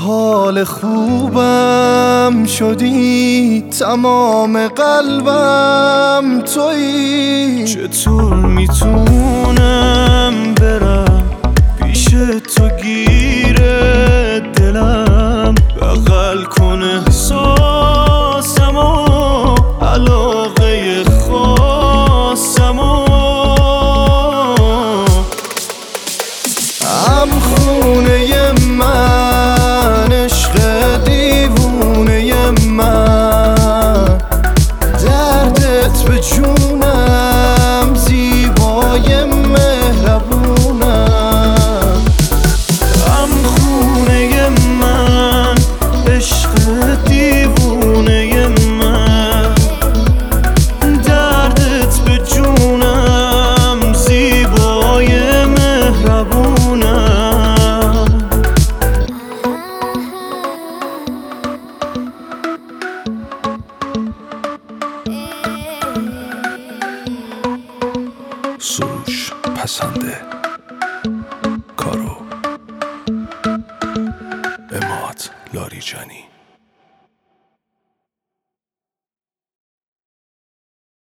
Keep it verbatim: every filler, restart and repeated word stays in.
حال خوبم شدی، تمام قلبم تویی. چطور میتونم برم پیش تو گیر دلم، بغل کن احساسمو، علاقه خاصمو. هم خونه من، عشق دیوونه من، دردت به جونم، زیبای مهربونم. هم خونه من، عشق دیوونه من، دردت به جونم، زیبای مهربونم. سروش پسنده کارو اماد لاریجانی.